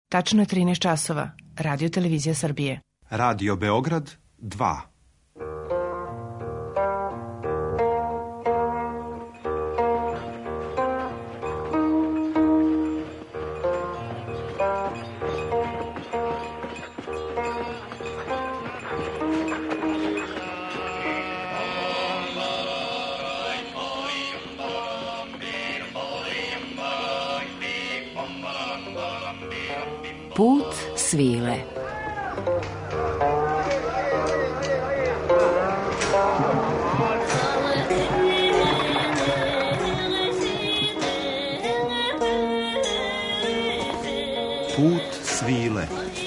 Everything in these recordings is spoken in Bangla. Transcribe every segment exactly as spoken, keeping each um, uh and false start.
Tačno je trinaest časova. Radio Televizija Srbije. Radio Beograd dva. Put svile. Put svile.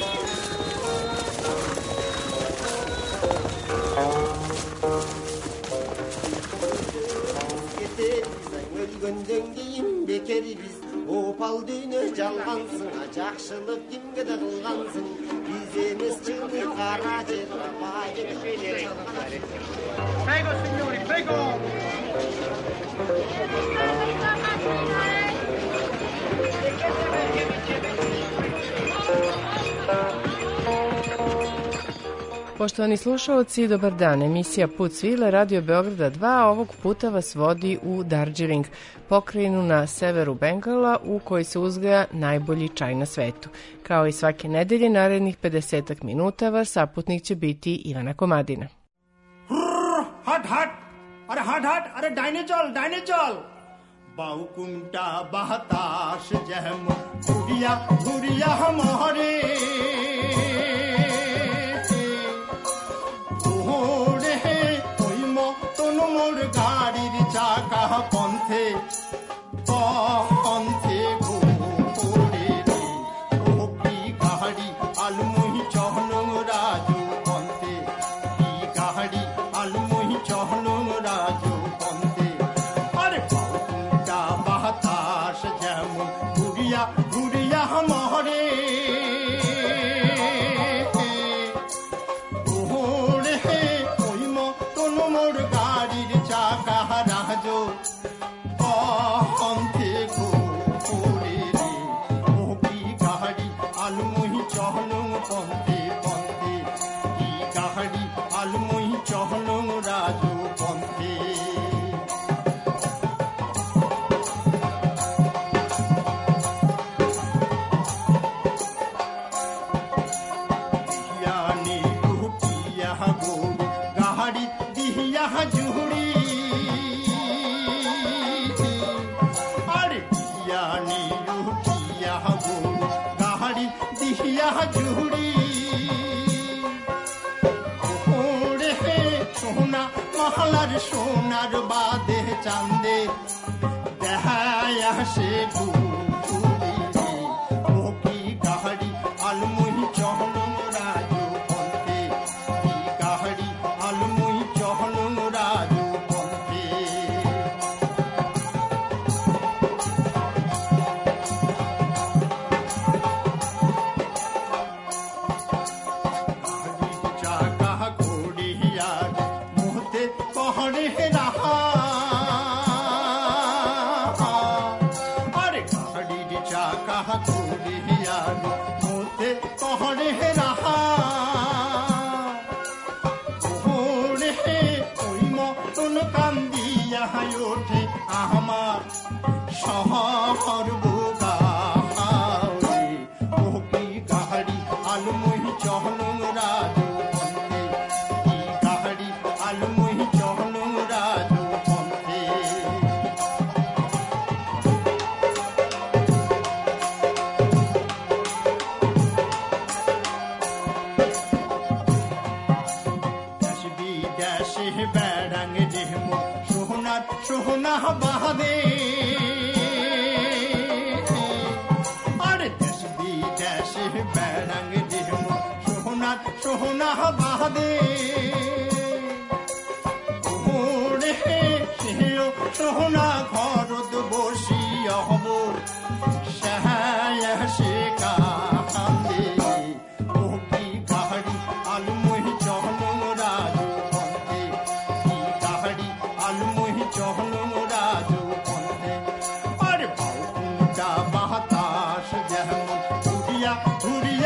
Opal düğünü çalgansın, жақшылық kimge de kılgansın. Biz emiz çıktı kara cerra bayı. Prego signori, prego. Poštovani slušalci, dobar dan. Emisija Put svile Radio Beograda dva ovog puta vas vodi u Darjeeling, pokrajinu na severu Bengala u kojoj se uzgaja najbolji čaj na svetu. Kao i svake nedelje, narednih pedesetak minuta vas saputnik će biti Ivana Komadina. हट हट अरे हट हट अरे डाइने चल डाइने चल बाउकुंटा बहताश जहम घुरिया घुरिया हमारे ओरे ओई मो तनु मोर गाड़ीर चाका पंथे पंथे घोरे रे ओ की गाड़ी आलमुही चहलंग राजू पंथे की गाड़ी आलमुही चहलंग राजू पंथे अरे बाउकुंटा बहताश जहम घुरिया घुरिया हमारे সোনার বাদে চাঁদে দেখায় সে ঘুরি ও কি গাড়ি আলমুহি চহলং রাজু পন্থে কি গাড়ি আলমুহি চহলং রাজু পন্থে চাকা ঘোড়িয়া মুহতে পহড়ে রাহা अरे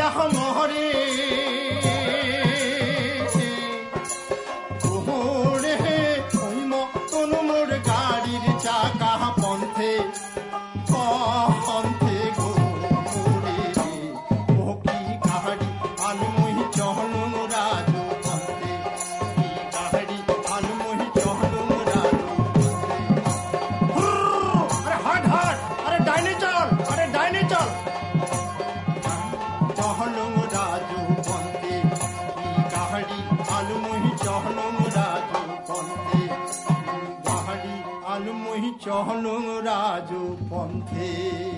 मोहरे ओहरे ओइम तन मोर गाड़ीर चाका पन्थे पन्थे गो मोरे रे ओ की गाड़ी आनमोहि चहनु राजू पन्थे की गाड़ी आनमोहि चहनु राजू पन्थे अरे हट हट अरे डाइने चल अरे डाइने चल चहनु राजू पन्थे की गाड़ी आनमोहि चहनु राजू पन्थे गाड़ी आनमोहि चहनु Raju पन्थे.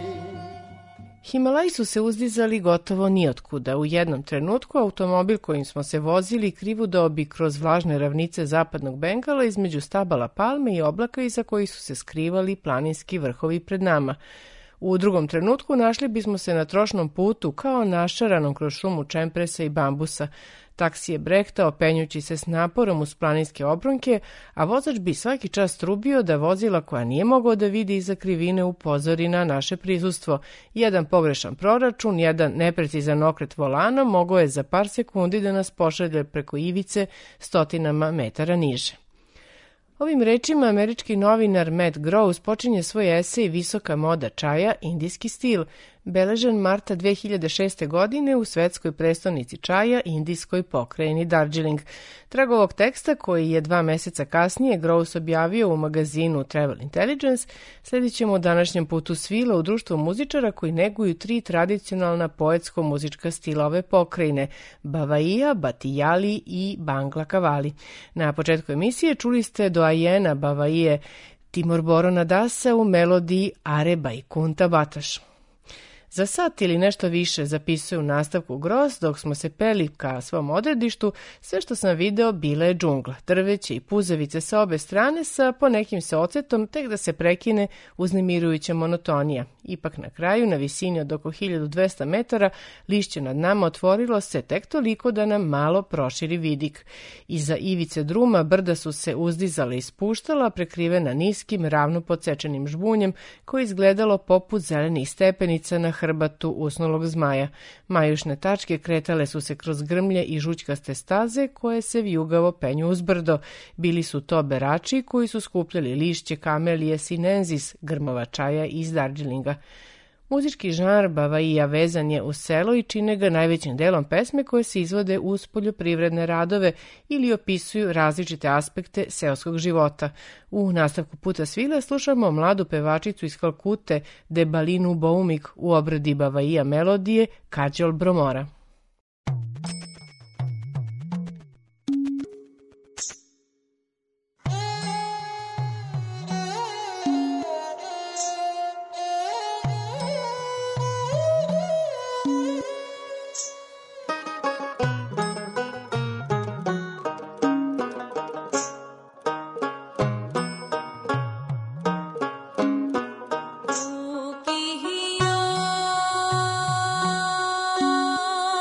Himalaji su se uzdizali gotovo nijotkuda. U jednom trenutku automobil kojim smo se vozili krivudao bi kroz vlažne ravnice zapadnog Bengala između stabala palme i oblaka iza kojih su se skrivali planinski vrhovi pred nama. U drugom trenutku našli bismo se na trošnom putu kao našaranom kroz šumu čempresa i bambusa. Taksi je brehtao penjući se s naporom uz planinske obronke, a vozač bi svaki čas trubio da vozila koja nije mogao da vidi iza krivine upozori na naše prisustvo. Jedan pogrešan proračun, jedan neprecizan okret volana mogao je za par sekundi da nas pošalje preko ivice stotinama metara niže. Ovim rečima američki novinar Matt Gross počinje svoj esej Visoka moda čaja, indijski stil, beležen marta dve hiljade šeste. godine u svetskoj prestonici čaja, indijskoj pokrajini Darjeeling. Trag ovog teksta, koji je dva meseca kasnije Gross objavio u magazinu Travel Intelligence, sledit ćemo u današnjem putu svila u društvu muzičara koji neguju tri tradicionalna poetsko-muzička stila ove pokrajine, Bavaija, Batijali i Bangla Kavali. Na početku emisije čuli ste doajena Bavaije Timur Borona Dasa u melodiji Are Baikunta Bataš. Za sat ili nešto više, zapisuje u nastavku Gross, dok smo se peli ka svom odredištu, sve što sam video bila je džungla, drveće i puzavice sa obe strane sa ponekim se ocetom, tek da se prekine uznemirujuća monotonija. Ipak na kraju, na visini od oko hiljadu dvesta metara, lišće nad nama otvorilo se tek toliko da nam malo proširi vidik. Iza ivice druma brda su se uzdizala i spuštala, prekrivena niskim, ravno podsečenim žbunjem, koji izgledalo poput zelenih stepenica na hrbatu usnulog zmaja. Majušne tačke kretale su se kroz grmlje i žućkaste staze koje se vijugavo penju uz brdo. Bili su to berači koji su skupljali lišće kamelije sinensis, grmova čaja iz Darjeelinga. Muzički žanr Bavaija vezan je uz selo i čine ga najvećim delom pesme koje se izvode uz poljoprivredne radove ili opisuju različite aspekte seoskog života. U nastavku puta svile slušamo mladu pevačicu iz Kalkute Debalinu Boumik u obradi Bavaija melodije Kajol Bromora. Oh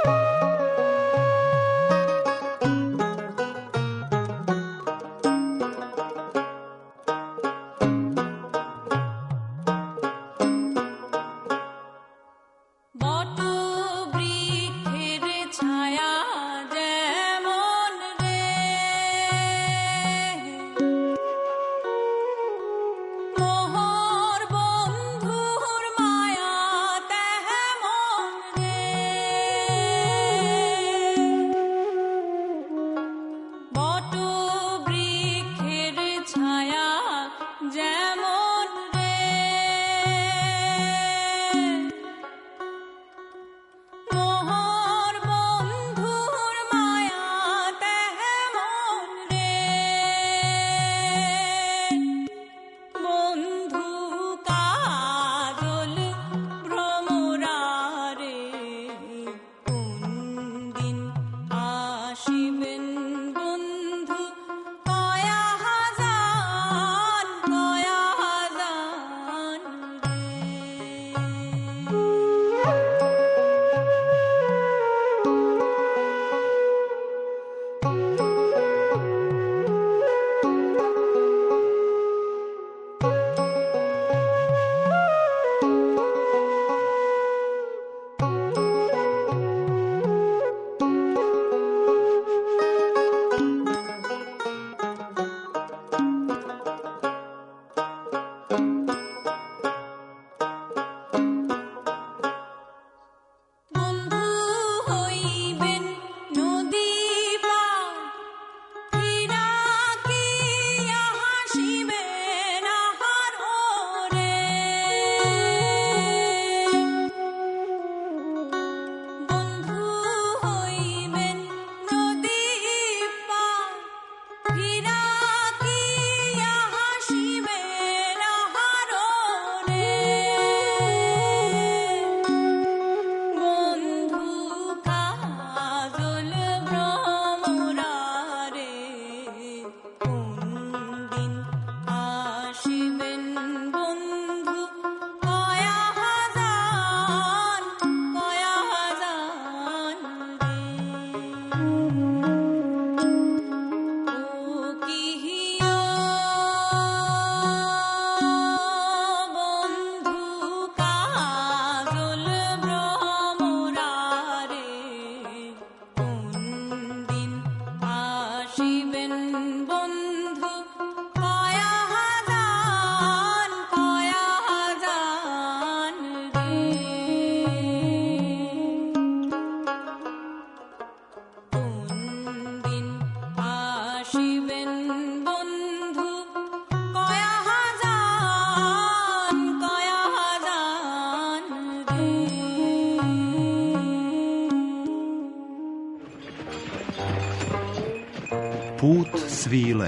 Put svile.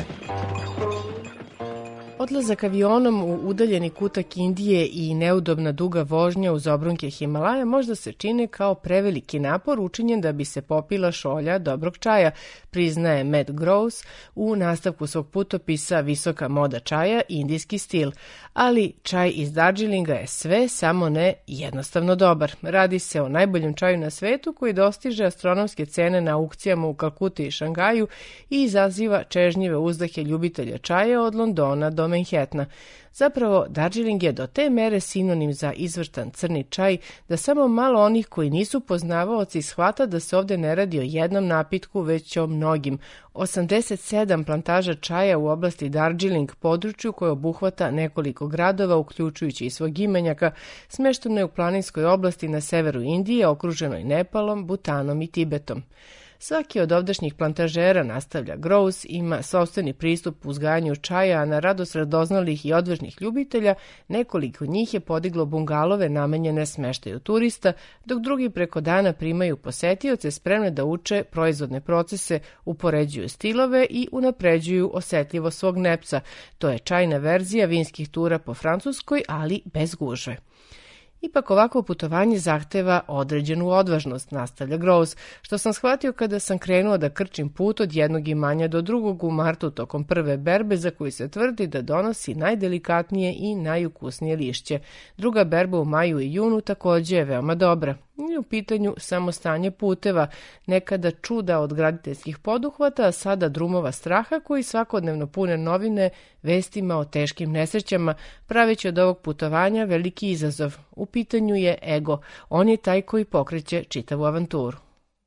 Odlazak avionom u udaljeni kutak Indije i neudobna duga vožnja uz obrunke Himalaja možda se čine kao preveliki napor učinjen da bi se popila šolja dobrog čaja, priznaje Matt Gross u nastavku svog putopisa Visoka moda čaja, indijski stil. Ali čaj iz Darjeelinga je sve, samo ne jednostavno dobar. Radi se o najboljem čaju na svetu koji dostiže astronomske cene na aukcijama u Kalkuti i Šangaju i izaziva čežnjive uzdahe ljubitelja čaja od Londona do Manhattana. Zapravo, Darjeeling je do te mere sinonim za izvrstan crni čaj da samo malo onih koji nisu poznavaoci shvata da se ovde ne radi o jednom napitku, već o mnogim. osamdeset sedam plantaža čaja u oblasti Darjeeling, području koje obuhvata nekoliko gradova, uključujući i svog imenjaka, smešteno je u planinskoj oblasti na severu Indije, okruženoj Nepalom, Butanom i Tibetom. Svaki od ovdašnjih plantažera, nastavlja Gross, ima sopstveni pristup uzgajanju čaja, a na radost radoznalih i odvažnih ljubitelja nekoliko njih je podiglo bungalove namenjene smeštaju turista, dok drugi preko dana primaju posetioce spremne da uče proizvodne procese, upoređuju stilove i unapređuju osetljivo svog nepca. To je čajna verzija vinskih tura po Francuskoj, ali bez gužve. Ipak ovako putovanje zahteva određenu odvažnost, nastavlja Gross, što sam shvatio kada sam krenuo da krčim put od jednog imanja do drugog u martu tokom prve berbe za koju se tvrdi da donosi najdelikatnije i najukusnije lišće. Druga berba u maju i junu takođe je veoma dobra. I u pitanju samo stanje puteva, nekada čuda od graditeljskih poduhvata, a sada drumova straha koji svakodnevno pune novine vestima o teškim nesrećama, praveći od ovog putovanja veliki izazov. U pitanju je ego, on je taj koji pokreće čitavu avanturu.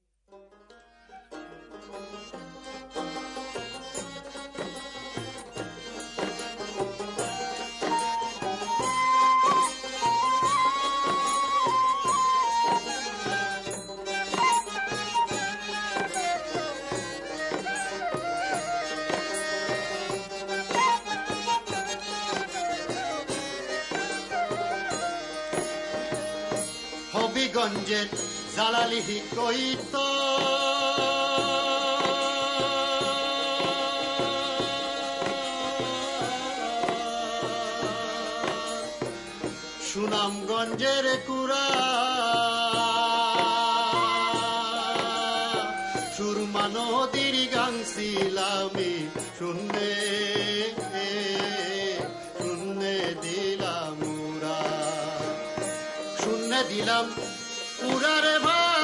হবিগঞ্জের জালালিহি কইত সুনামগঞ্জের কুড়া সুরমা নদীর গাংছিলামি শুনে শুনে দিলাম উড়া শুনে দিলাম উড়ারে ভাই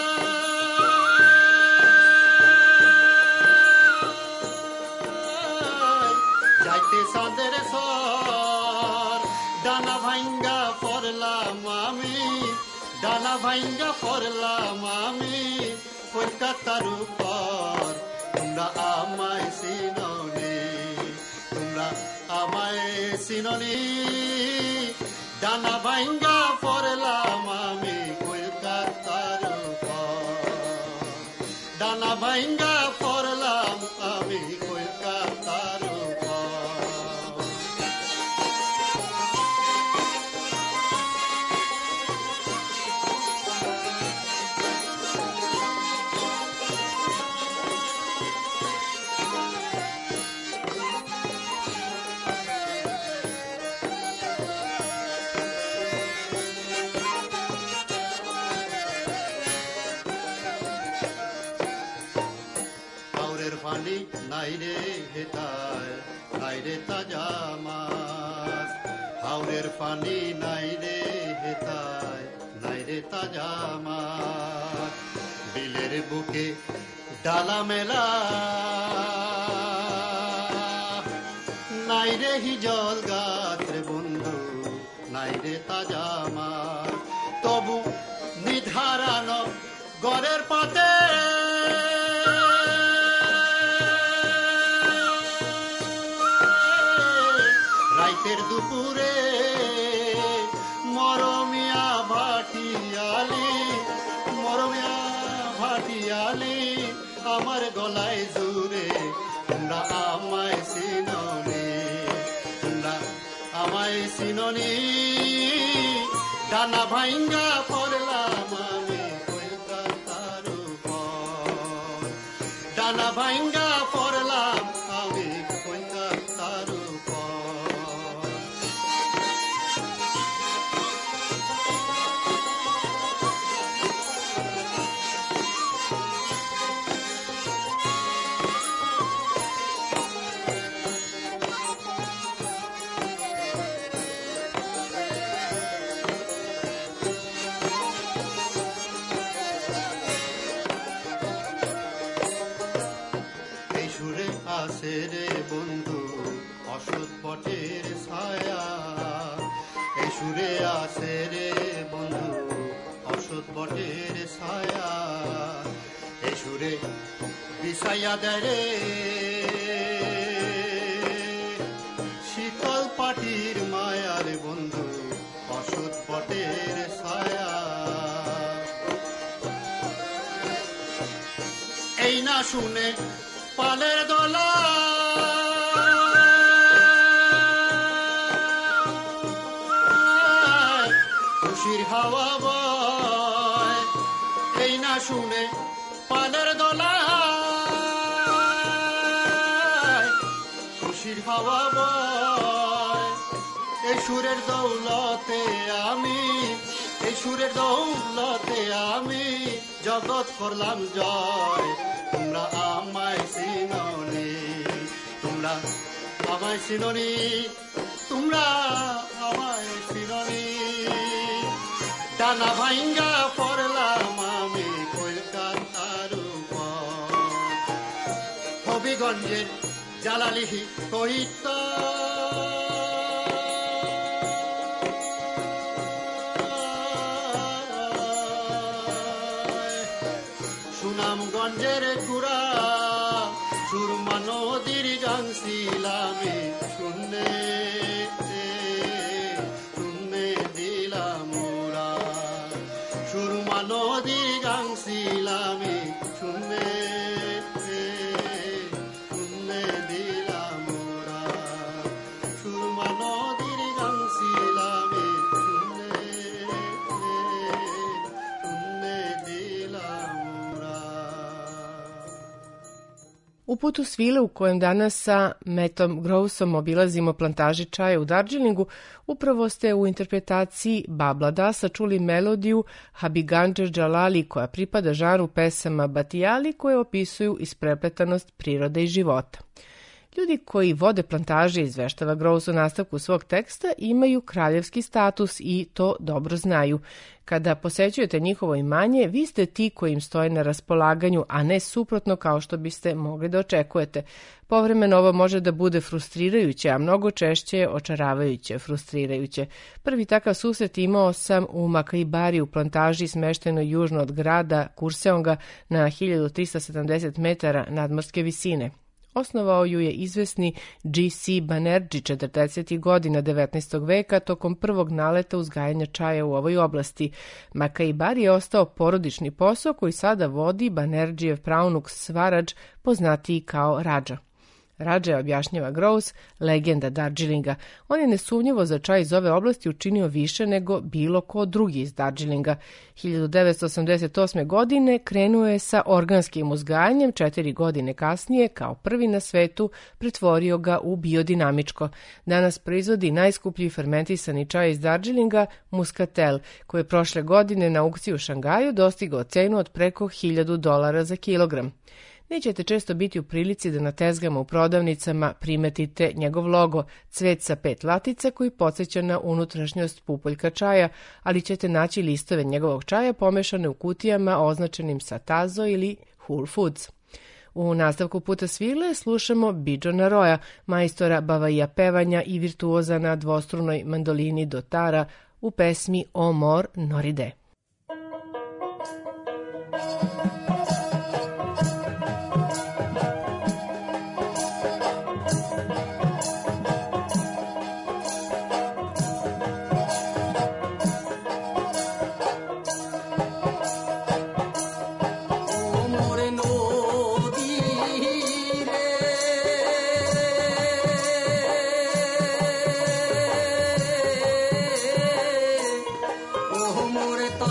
যাইতে চাঁদের সর ডানা ভাঙ্গা পড়লাম আমি ডানা ভাঙ্গা পড়লাম আমি কলকাতার উপর তোমরা আমায় চিননি তোমরা আমায় চিননি ডানা ভাঙ্গা পড়লাম আমি কলকাতার উপর ডানা ভাঙ্গা পড়লাম আমি কলকাতার উপর পানি নাই রে হেতায় নাই রে তাজা মাছ হাওরের পানি নাই রে হেতায় নাই রে তাজা মাছ বিলের বুকে ডালা মেলা নাই রে হিজল গাছ রে বন্ধু নাই রে তাজা মাছ তবু নিধারানো গড়ের পাতে দুপুরে মরমিয়া ভাটিয়ালি মরমিয়া ভাটিয়ালি আমার গলায় জুড়ে তোমরা আমায় চিননি তোমরা আমায় চিননি ডানা ভাঙ্গা পড়লাম আমি কলকাতার উপর ডানা ভাঙ্গা পড়লাম আমি কলকাতার উপর আছে রে বন্ধু অসৎ পটের ছায়া এই সুরে আছে রে বন্ধু অসৎ পটের ছায়া এই সুরে বিষাইয়া দেয় রে শীতল পাটির মায়ার বন্ধু অসৎ পটের ছায়া এই না শুনে পালের দোলা খুশির হাওয়া বয় এই না শুনে পালের দোলা খুশির হাওয়া বয় এই সুরের দৌলতে আমি এই সুরের দৌলতে আমি জগৎ করলাম জয় তোমরা আমায় চিননি তোমরা আমায় চিননি তোমরা আমায় চিননি ডানা ভাঙ্গা পড়লাম আমি কলকাতার উপর হবিগঞ্জের জালালি কইত সুনামগঞ্জের গুড়া সুরমা নদীর গাংছিলামে শুনে শুনে দিলাম ওরা সুরমা নদীর গাংছিলামে শুনে শুনে দিলাম ওরা সুরমা নদীর গাংছিলামে শুনে শুনে দিলাম ওরা। U putu svile u kojem danas sa Mattom Grovesom obilazimo plantaže čaja u Darjeelingu, upravo ste u interpretaciji Babla Dasa čuli melodiju Habibgঞ্জের Džalali koja pripada žanru pesama Batijali koje opisuju isprepletanost prirode i života. Ljudi koji vode plantaže, izveštava Groves u nastavku svog teksta, imaju kraljevski status i to dobro znaju. Kada posećujete njihovo imanje, vi ste ti koji im stoje na raspolaganju, a ne suprotno kao što biste mogli da očekujete. Povremeno ovo može da bude frustrirajuće, a mnogo češće je očaravajuće, frustrirajuće. Prvi takav susret imao sam u Makaibari u plantaži smeštenoj južno od grada Kurseonga na hiljadu trista sedamdeset metara nadmorske visine. Osnovao ju je izvesni G C Banerjee četrdesetih godina devetnaestog veka tokom prvog naleta uzgajanja čaja u ovoj oblasti. Makaibari je ostao porodični posao koji sada vodi Banerjeev praunuk Swaraj, poznatiji kao Rađa. Rađa, objašnjava Groves, legenda Darjeelinga. On je nesumnjivo za čaj iz ove oblasti učinio više nego bilo ko drugi iz Darjeelinga. hiljadu devetsto osamdeset osme. godine krenuo je sa organskim uzgajanjem, četiri godine kasnije, kao prvi na svetu, pretvorio ga u biodinamičko. Danas proizvodi najskuplji fermentisani čaj iz Darjeelinga, Muscatel, koji je prošle godine na aukciji u Šangaju dostigao cenu od preko hiljadu dolara za kilogram. Nećete često biti u prilici da na tezgama u prodavnicama primetite njegov logo, cvet sa pet latica koji podsjeća na unutrašnjost pupoljka čaja, ali ćete naći listove njegovog čaja pomešane u kutijama označenim sa Tazo ili Whole Foods. U nastavku puta svile slušamo Bijona Roya, majstora bavaija pevanja i virtuoza na dvostrunoj mandolini dotara u pesmi O Mor Noride. মোরে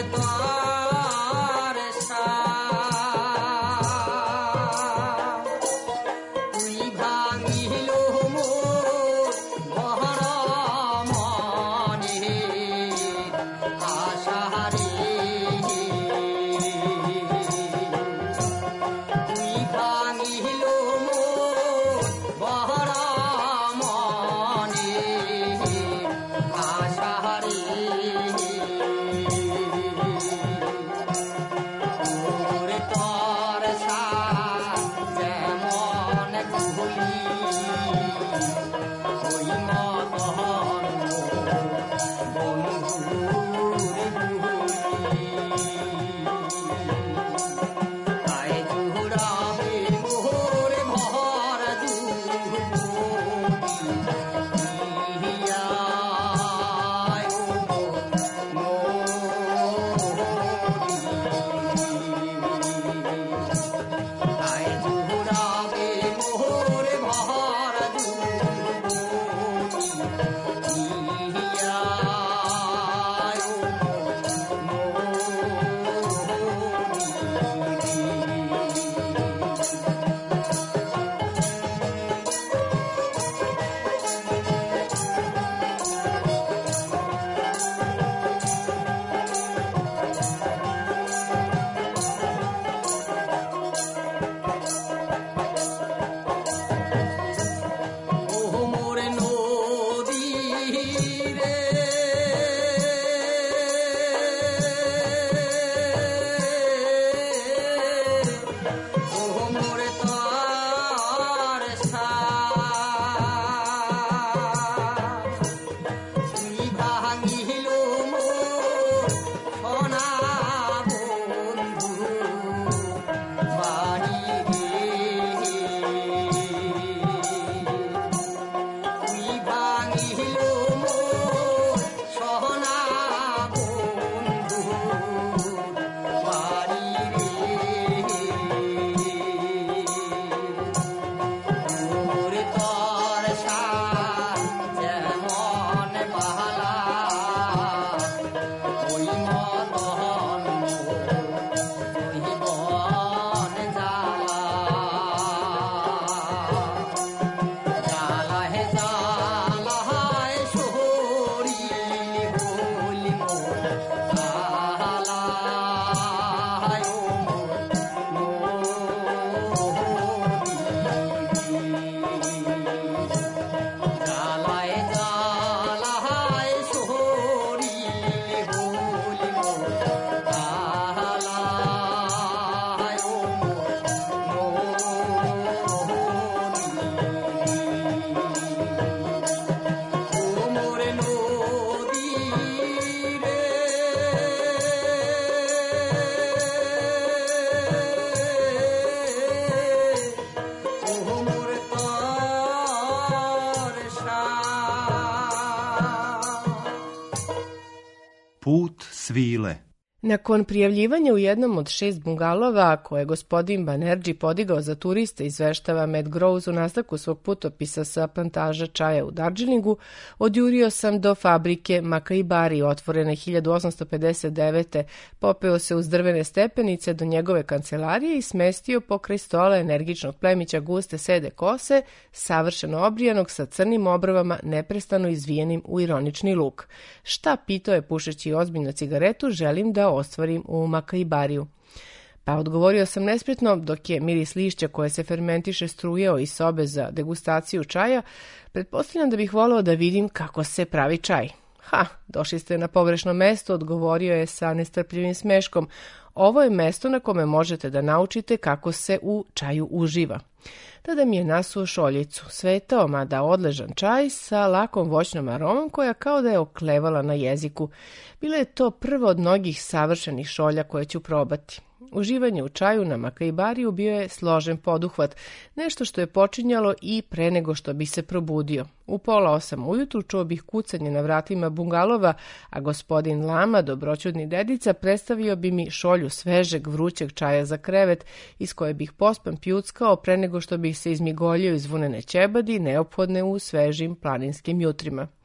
Put svile. Nakon prijavljivanja u jednom od šest bungalova koje je gospodin Banerjee podigao za turiste, izveštava Matt Groves u nastavku svog putopisa sa plantaža čaja u Darjeelingu, odjurio sam do fabrike Mackay Bari, otvorene hiljadu osamsto pedeset devete. Popeo se uz drvene stepenice do njegove kancelarije i smestio pokraj stola energičnog plemića guste sede kose, savršeno obrijanog sa crnim obrvama neprestano izvijenim u ironični luk. Šta, pitao je pušeći ozbiljno cigaretu, želim da ostvarim u Mackay Bariju. Pa odgovorio sam nespretno, dok je miris lišća koje se fermentiše strujao iz sobe za degustaciju čaja, pretpostavljam da bih voleo da vidim kako se pravi čaj. Ha, došli ste na pogrešno mesto, odgovorio je sa nestrpljivim smeškom. Ovo je mesto na kome možete da naučite kako se u čaju uživa. Tada mi je nasuo šoljicu, svetao mada odležan čaj sa lakom voćnom aromom koja kao da je oklevala na jeziku. Bilo je to prvo od mnogih savršenih šolja koje ću probati. Uživanje u čaju na Mackay Bariju bio je složen poduhvat, nešto što je počinjalo i pre nego što bi se probudio. U pola osam ujutru čuo bih kucanje na vratima bungalova, a gospodin Lama, dobroćudni dedica, predstavio bi mi šolju svežeg, vrućeg čaja za krevet, iz koje bih pospan pjuckao pre nego što bih se izmigoljio iz vunene ćebadi, neophodne u svežim planinskim jutrima.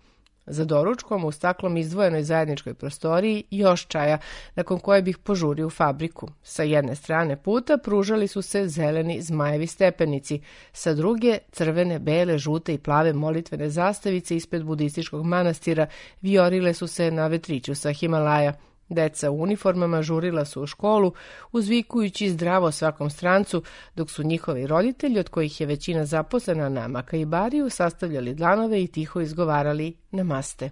Za doručkom u staklom izdvojenoj zajedničkoj prostoriji još čaja, nakon koje bih požurio u fabriku. Sa jedne strane puta pružali su se zeleni zmajevi stepenici, sa druge crvene, bele, žute i plave molitvene zastavice ispred budističkog manastira viorile su se na vetriću sa Himalaja. Deca u uniformama žurila su u školu, uzvikujući zdravo svakom strancu, dok su njihovi roditelji, od kojih je većina zaposlena na Makaibariju, sastavljali dlanove i tiho izgovarali namaste.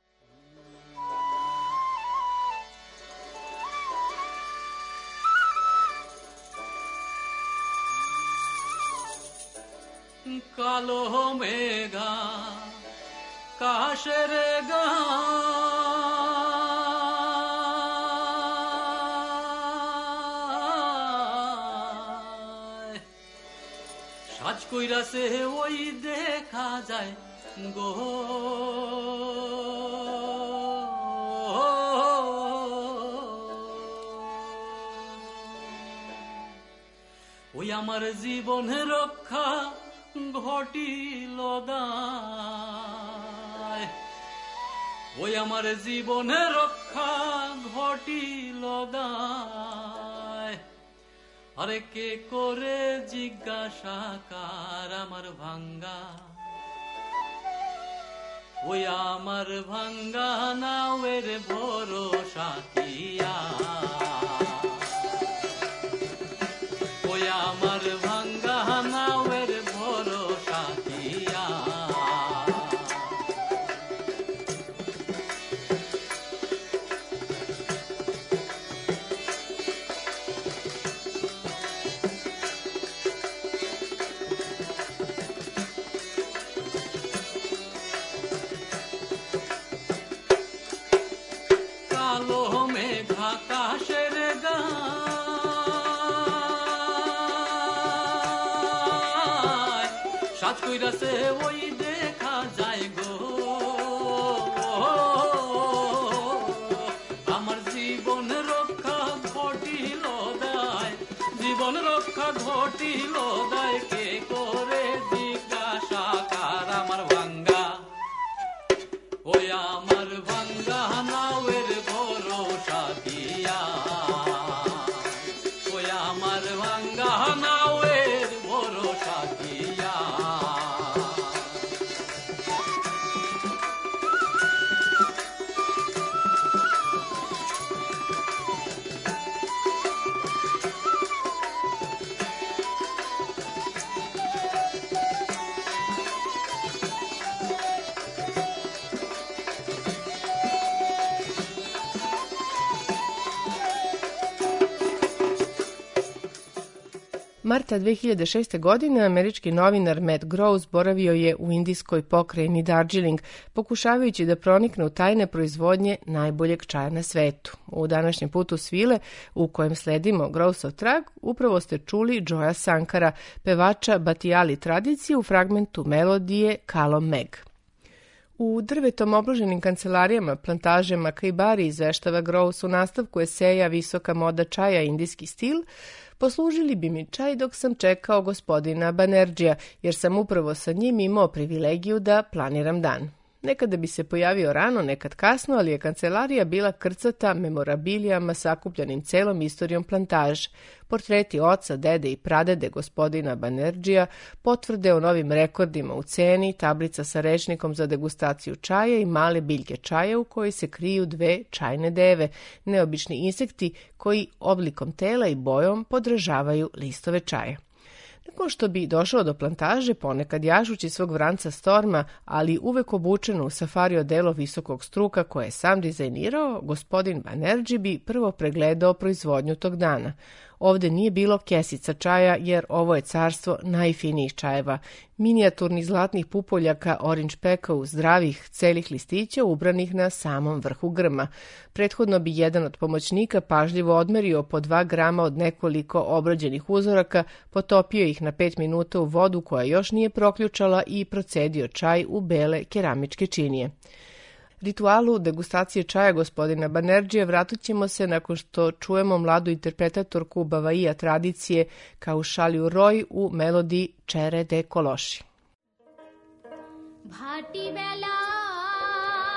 Kalo mega, kašerega, সাজ কইরাছে ওই দেখা যায় গো ওই আমার জীবনের রক্ষা ঘটিল দায় ওই আমার জীবনের রক্ষা ঘটিল দায় আরে কে করে জিজ্ঞাসা কার আমার ভাঙ্গা ওই আমার ভাঙ্গা নাওয়ের ভরসা কিয়া ওই আমার ভাঙ্গা নাওয়ের ভরসা কিয়া কালো মেঘা আকাশের গায় সাজ কইরাছে ওই দেখা যায় গো আমার জীবন রক্ষা ঘটিল দায় জীবন রক্ষা ঘটিল দায় কে করে জিজ্ঞাসা কার আমার ভাঙ্গা ওই আমার ভাঙ্গা নাওয়ের ভরসা দিয়া ওই আমার ভাঙ্গা নাওয়ের ভরসা দিয়া Marta dve hiljade šeste. godine američki novinar Matt Gross boravio je u indijskoj pokrajini Darjeeling, pokušavajući da pronikne u tajne proizvodnje najboljeg čaja na svetu. U današnjem putu svile, u kojem sledimo Grossov trag, upravo ste čuli Joya Sankara, pevača batijali tradicije u fragmentu melodije Kalo Meg. U drvetom obloženim kancelarijama plantaže Makaibari, izveštava Gross u nastavku eseja Visoka moda čaja indijski stil, poslužili bi mi čaj dok sam čekao gospodina Banerđija, jer sam upravo sa njim imao privilegiju da planiram dan. Nekada bi se pojavio rano, nekad kasno, ali je kancelarija bila krcata memorabilijama sakupljanim celom istorijom plantaže. Portreti oca, dede i pradede gospodina Banerđija, potvrde o novim rekordima u ceni, tablica sa rečnikom za degustaciju čaja i male biljke čaja u kojoj se kriju dve čajne deve, neobični insekti koji oblikom tela i bojom podražavaju listove čaja. Nakon što bi došao do plantaže, ponekad jašući svog vranca Storma, ali uvek obučen u safari odelo visokog struka koje je sam dizajnirao, gospodin Banerđi bi prvo pregledao proizvodnju tog dana. Ovde nije bilo kesica čaja, jer ovo je carstvo najfinijih čajeva, minijaturnih zlatnih pupoljaka orange pekau, zdravih, celih listića ubranih na samom vrhu grma. Prethodno bi jedan od pomoćnika pažljivo odmerio po dva grama od nekoliko obrađenih uzoraka, potopio ih na pet minuta u vodu koja još nije proključala i procedio čaj u bele keramičke činije. Ritualu degustacije čaja gospodina Banerđija vratit ćemo se nakon što čujemo mladu interpretatorku Bavaija tradicije Kaušalju Roy u melodiji Čere de Kološi. Bhati Bela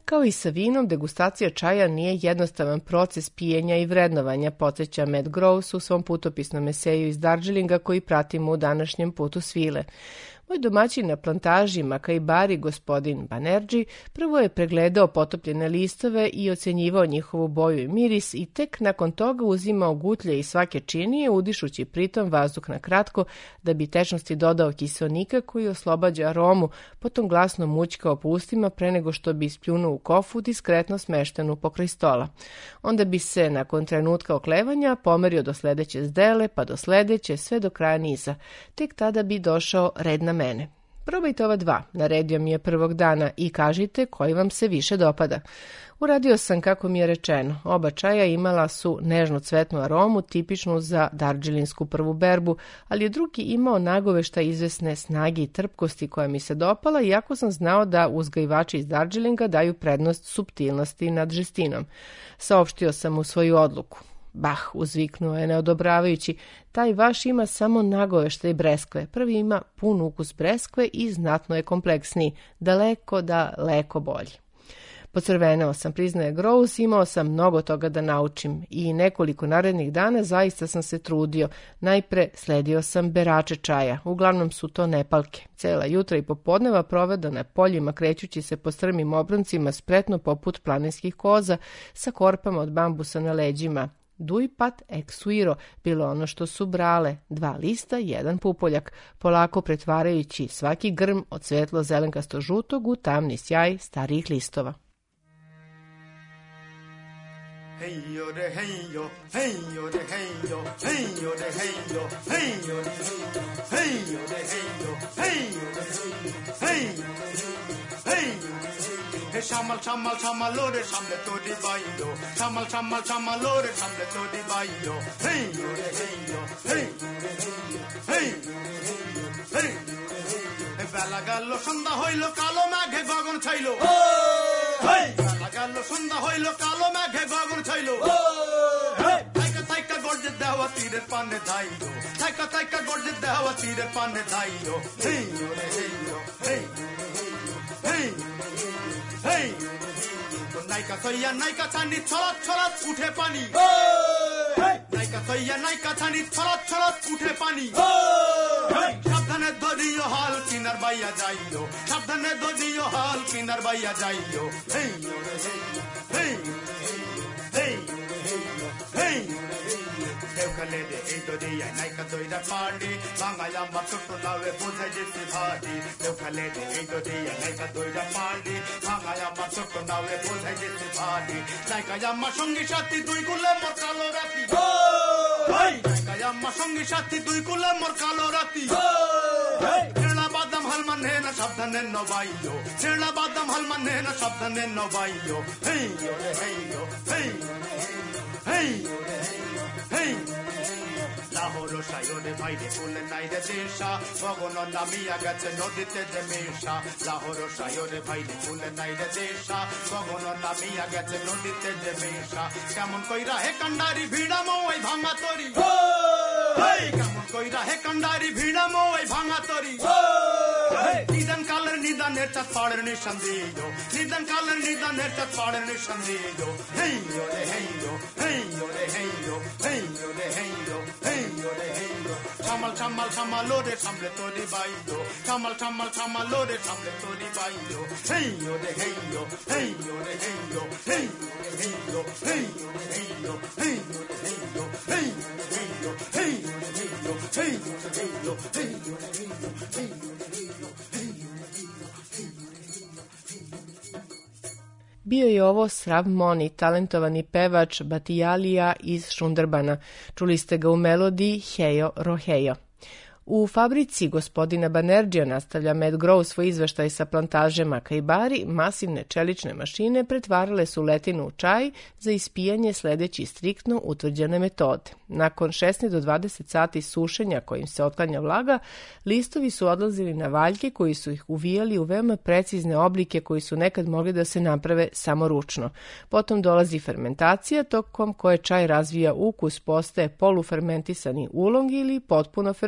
Kao i sa vinom, degustacija čaja nije jednostavan proces pijenja i vrednovanja, podsjeća Matt Groves u svom putopisnom eseju iz Darjeelinga koji pratimo u današnjem putu svile. Moj domaćin na plantaži Makaibari, gospodin Banerjee, prvo je pregledao potopljene listove i ocenjivao njihovu boju i miris i tek nakon toga uzimao gutlje iz svake činije, udišući pritom vazduh na kratko da bi tečnosti dodao kiseonika koji oslobađa aromu, potom glasno mućkao po ustima pre nego što bi ispljunuo u kofu diskretno smeštenu pokraj stola. Onda bi se, nakon trenutka oklevanja, pomerio do sledeće zdele, pa do sledeće, sve do kraja niza. Tek tada bi došao red na mene. Probajte ova dva, naredio mi je prvog dana, i kažite koji vam se više dopada. Uradio sam kako mi je rečeno. Oba čaja imala su nežnu cvetnu aromu, tipičnu za darđilinsku prvu berbu, ali je drugi imao nagoveštaj izvesne snage i trpkosti koja mi se dopala, iako sam znao da uzgajivači iz Darđilinga daju prednost suptilnosti nad žestinom. Saopštio sam mu svoju odluku. Bah, uzviknuo je neodobravajući, taj vaš ima samo nagoveštaj breskve. Prvi ima pun ukus breskve i znatno je kompleksniji, daleko, daleko bolji. Pocrveneo sam, priznaje Groves, imao sam mnogo toga da naučim i nekoliko narednih dana zaista sam se trudio. Najpre sledio sam berače čaja, uglavnom su to Nepalke. Cela jutra i popodneva provedao na poljima krećući se po strmim obroncima spretno poput planinskih koza sa korpama od bambusa na leđima. Duipat exuiro, bilo ono što su brale, dva lista, jedan pupoljak, polako pretvarajući svaki grm od svetlo zelenkasto žutog u tamni sjaj starijih listova. Heyo de heyo, heyo de heyo, heyo de heyo, heyo de heyo, heyo de heyo, heyo de heyo, heyo heyo. He shamal shamal shamalore shamle to di bayo, shamal shamal shamalore shamle to di bayo, heyo de heyo, heyo de heyo, heyo heyo. He bela gallo sanda hoilo kalo maghe gগন ছাইলো, hey bela gallo sanda hoilo kalo maghe Gagan ছাইলো, hey taika taika gorje dewa tirer panne dailo, taika taika gorje dewa tirer panne dailo, heyo de heyo, heyo hey hey naika toya naika tani cholat cholat উঠে পানি, hey naika toya naika tani cholat cholat উঠে পানি, hey সাবধানে ধরিও হাল কিনার বাইয়া যাইও, সাবধানে ধরিও হাল কিনার বাইয়া যাইও, hey hey hey hey দেও খালে দে এই দরিয়া নাইকা দইরা পাড়ি বাঙাই আমার ছোট নাওয়ে বোঝাই যেতে ভারী, দেও খালে দে এই দরিয়া নাইকা দইরা পাড়ি বাঙাই আমার ছোট নাওয়ে বোঝাই যেতে ভারী, নাইকা আমার সঙ্গী সাথী দুই কুলে মোর কালো রাতি, hey নাইকা আমার সঙ্গী সাথী দুই কুলে মোর কালো রাতি, hey ছেড়া বাদাম হাল মানে না সাবধানে নবাইও, ছেড়া বাদাম হাল মানে না সাবধানে নবাইও, hey hey hey hey hey Lahore সায়রে ভাইরে ফুলে নাইরে দেশা গগন নামিয়া গেছে নদীতে যে মেশা, লাহোর সায়রে ভাইরে ফুলে নাইরে দেশা গগন নামিয়া গেছে নদীতে যে মেশা, কেমন কইরা হে কান্ডারি ভিড়ামো ওই ভাঙা তরি, hey কেমন কইরা হে কান্ডারি ভিড়ামো ওই ভাঙা তরি, hey নিদান কালের নিদানের চাঁদ পাড়ের নিশান দিও, নিদান কালের নিদানের চাঁদ পাড়ের নিশান দিও, hey রে hey hey রে hey hey রে hey hey রে hey chamal chamal chamalore samle tori bailo, chamal chamal chamalore samle tori bailo, hey রে hey hey রে hey hey hey hey hey hey hey hey Bio je ovo Srav Moni, talentovani pevač Batijalija iz Šundrbana. Čuli ste ga u melodiji Hejo Rohejo. U fabrici gospodina Banerjea, nastavlja Matt Groves svoj izveštaj sa plantaže Makaibari, masivne čelične mašine pretvarale su letinu u čaj za ispijanje sledeći striktno utvrđene metode. Nakon šesnaest do dvadeset sati sušenja kojim se otklanja vlaga, listovi su odlazili na valjke koji su ih uvijali u veoma precizne oblike koji su nekad mogli da se naprave samo ručno. Potom dolazi fermentacija, tokom koje čaj razvija ukus, postaje polufermentisani ulong ili potpuno fermentisani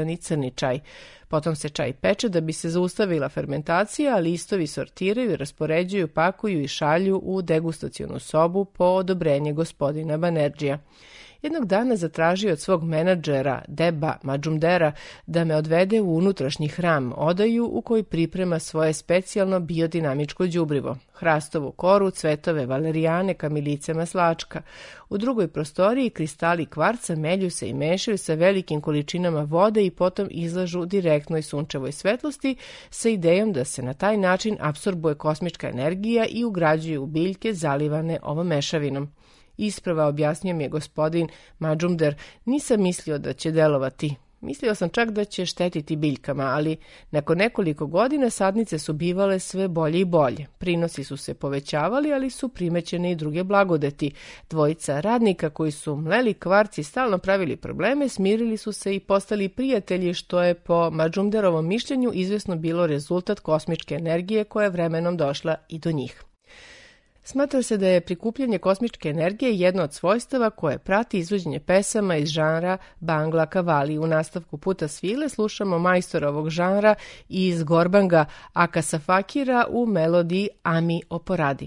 pisani crni čaj. Potom se čaj peče da bi se zaustavila fermentacija, a listovi sortiraju, raspoređuju, pakuju i šalju u degustacionu sobu po odobrenje gospodina Banerđija. Jednog dana zatražio od svog menadžera Deba Madžumdera da me odvede u unutrašnji hram odaju u koji priprema svoje specijalno biodinamičko đubrivo, hrastovu koru, cvetove valerijane, kamilice maslačka. U drugoj prostoriji kristali kvarca melju se i mešaju sa velikim količinama vode i potom izlažu direktnoj sunčevoj svetlosti sa idejom da se na taj način apsorbuje kosmička energija i ugrađuje u biljke zalivane ovom mešavinom. Isprava, objasnio mi je gospodin Madžumder, nisam mislio da će delovati. Mislio sam čak da će štetiti biljkama, ali nakon nekoliko godina sadnice su bivale sve bolje i bolje. Prinosi su se povećavali, ali su primećene i druge blagodeti. Dvojica radnika koji su mleli kvarc i stalno pravili probleme, smirili su se i postali prijatelji, što je po Madžumderovom mišljenju izvesno bilo rezultat kosmičke energije koja je vremenom došla i do njih. Smatra se da je prikupljanje kosmičke energije jedno od svojstava koje prati izvođenje pesama iz žanra Bangla Kavali. U nastavku Puta svile slušamo majstora ovog žanra iz Gorbanga Akasa Fakira u melodiji Ami Oporadi.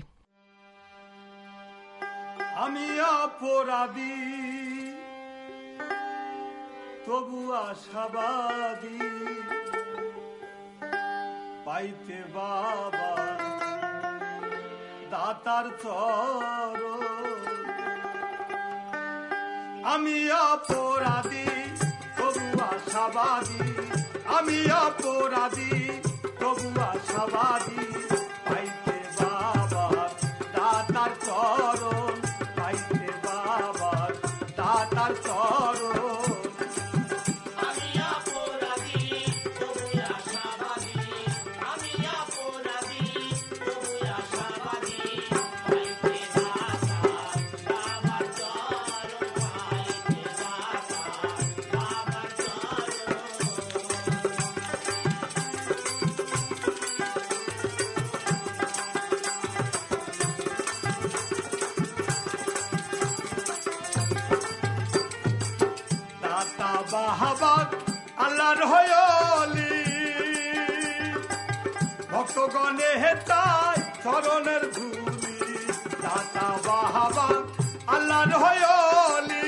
Ami Oporadi tobu aşhabadi পাইতে বাবা দাতার চরণ আমি অপরাধী তবু আশাবাদী আমি অপরাধী তবু আশাবাদী পাইতে বাবা দাতার চরণ পাইতে বাবা দাতার চরণ বাহাবাদ আল্লাহর হয়লি ভক্তগণে হেতায় চরণের ধুলি দাতা বাহাবাদ আল্লাহর হয়লি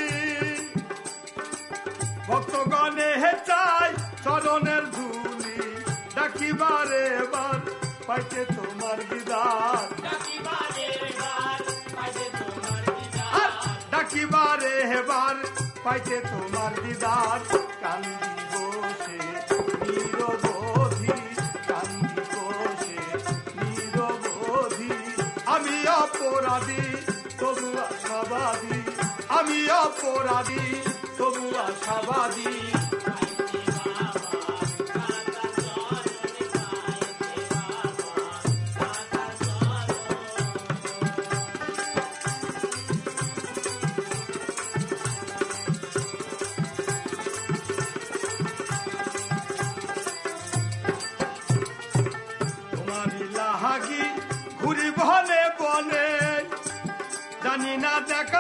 ভক্তগণে হেতায় চরণের ধুলি ডাকিবারে বার পাইতে তোমার দিদার ডাকিবারে বার পাইতে তোমার দিদার ডাকিবারে বার পাইতে তোমার দিদার কান্দি বসে নিরবধি কান্দি বসে নিরবধি আমি অপরাধী তবু আশাবাদী আমি অপরাধী তবু আশাবাদী বনে বনে জানি না দেখা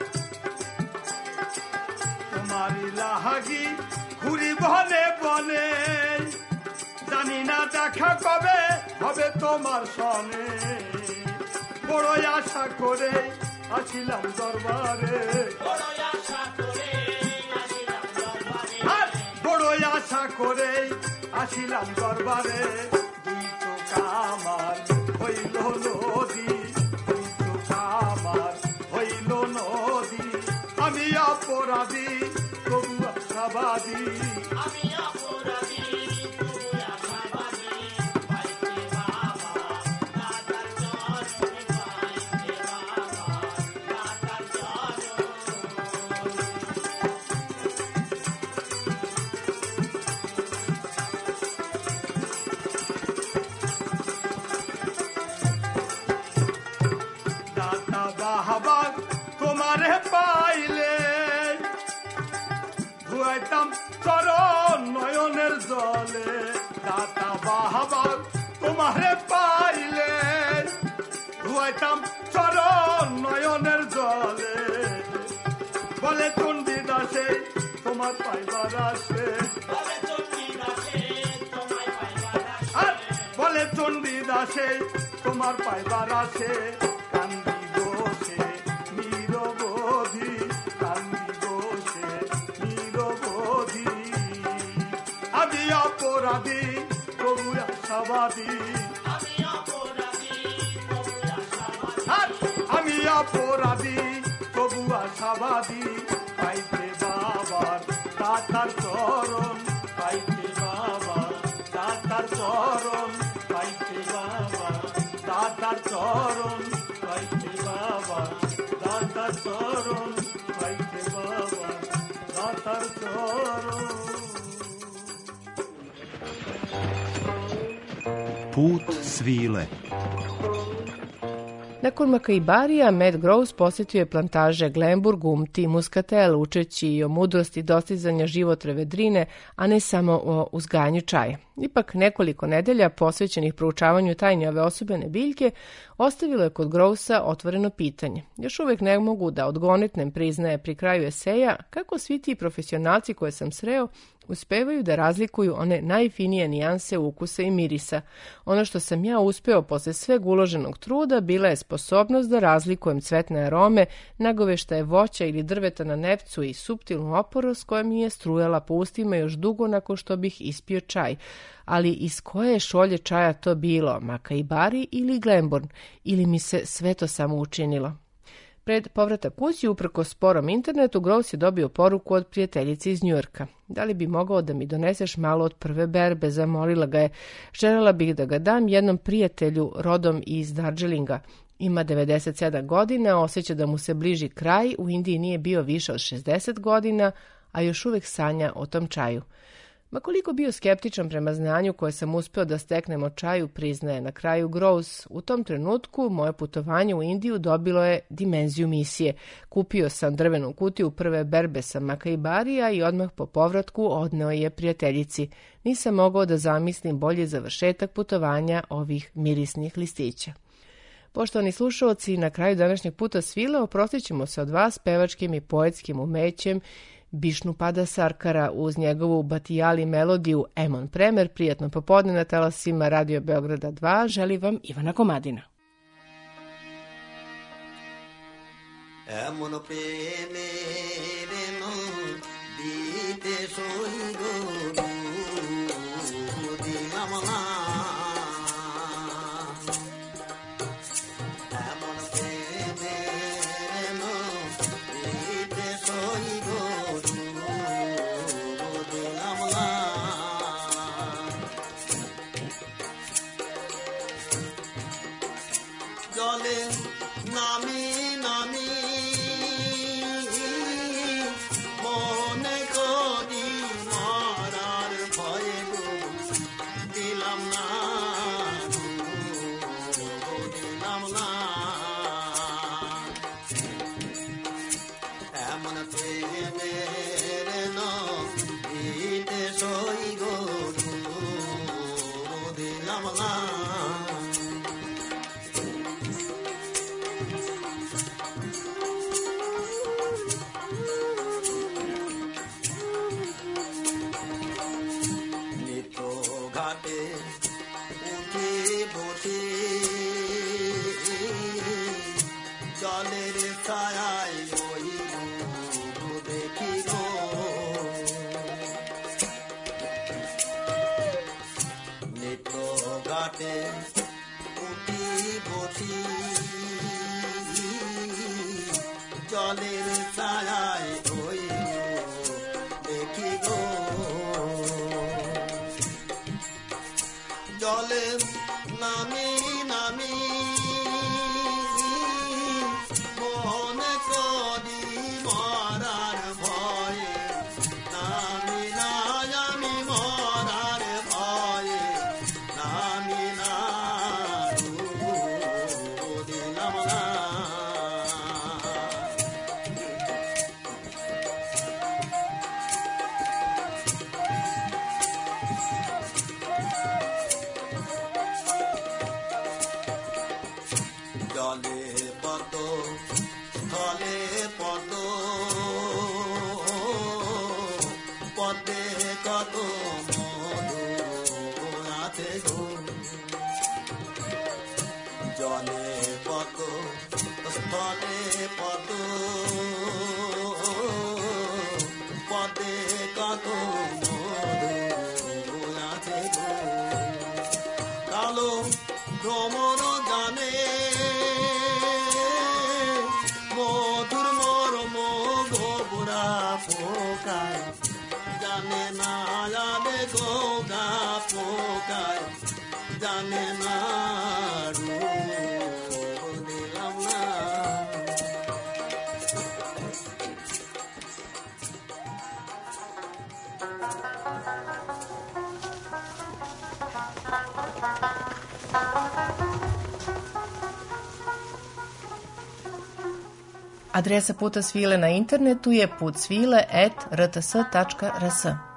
তোমারি লাহাগি ঘুরি বনে বনে জানি না দেখা কবে হবে তোমার সনে বড় আশা করে আসিলাম দরবারে বড় আশা করে আসিলাম দরবারে বড় আশা করে আসিলাম দরবারে দুই তো কামার হইল নদী কিন্তু আমার হইল নদী আমি অপরাধী তবু আশাবাদী আমি অপরাধী তবু আশাবাদী পাইতে বাবা দাতার চরণে পাইতে বাবা দাতার চরণ বাহাবাগ তোমারে পাইলে ধুয়াইতাম চরণ নয়নের জলে দাতা বাহাবাগ তোমারে পাইলে ধুয়াইতাম চরণ নয়নের জলে বলে চণ্ডী দাসে তোমার পাইবার আসে আসে তোমার পাইবার আছে কান্দি বসে নিরবধি কান্দি বসে নিরবধি আমি অপরাধী প্রভু আশাবাদী আমি অপরাধী প্রভু আশাবাদী পাইতে বাবার দাতার চরণ পাইতে বাবা দাতার চরণ পাইতে বাবা দাতার চরণ পাইতে বাবা দাতার চরণ পাইতে বাবা দাতার চরণ। Put svile. Nakon Makaibarija, Matt Gross posjetio je plantaže Glenburg, Umti, Muskatel, učeći i o mudrosti dostizanja životrve drine, a ne samo o uzgajanju čaja. Ipak nekoliko nedelja posvećenih proučavanju tajne ove osobene biljke ostavilo je kod Grossa otvoreno pitanje. Još uvijek ne mogu da odgonetnem, priznaje pri kraju eseja, kako svi ti profesionalci koje sam sreo uspevaju da razlikuju one najfinije nijanse ukusa i mirisa. Ono što sam ja uspeo posle sveg uloženog truda bila je sposobnost da razlikujem cvetne arome, nagoveštaje voća ili drveta na nepcu i suptilnu oporost koja mi je strujala po ustima još dugo nakon što bih ispio čaj. Ali iz koje je šolje čaja to bilo, Makaibari ili Glenburn, ili mi se sve to samo učinilo? Pred povratak kući, uprko sporom internetu, Gross je dobio poruku od prijateljice iz Njujorka. Da li bi mogao da mi doneseš malo od prve berbe, zamolila ga je. Želela bih da ga dam jednom prijatelju rodom iz Darjeelinga. Ima devedeset sedam godina, osjeća da mu se bliži kraj, u Indiji nije bio više od šezdeset godina, a još uvijek sanja o tom čaju. Ma koliko bio skeptičan prema znanju koje sam uspeo da steknem o čaju, priznaje na kraju Gross, u tom trenutku moje putovanje u Indiju dobilo je dimenziju misije. Kupio sam drvenu kutiju prve berbe sa Makaibarija i odmah po povratku odneo je prijateljici. Nisam mogao da zamislim bolji završetak putovanja ovih mirisnih listića. Poštovani slušalci, na kraju današnjeg puta svile oprostit ćemo se od vas pevačkim i poetskim umećem Bišnupada Sarkara uz njegovu Batijali melodiju Emon Premer. Prijatno popodne na talasima Radio Beograda dva. Želi vam Ivana Komadina. Emon Premereno dite soigo dinamala Emon Premereno dite soigo নামি নামি মনে করি মরার ভয়ে দিলাম না দিলাম না এমন প্রেমের নদীতে সই গো দিলাম না জলের ছায়ায় ওই দেখি গো নিত্য ঘাটে উঠি বসি জলের ছায়ায় ওই দেখি গো জলে নামি নামি মনে করি মরার ভয়ে নামি না আমি মরার ভয়ে নামি না দিলাম না জলে পদ স্থলে পদ পদে কত মধু আছে গো তলে পদ পদে কত মধু আছে গো কালো ভ্রমর জানে মধুর মরম গোবরা পোকায় জানে না জানে গোগা পোকায় জানে না দিলাম না Adresa Puta svile na internetu je putsvile at r t s tačka r s.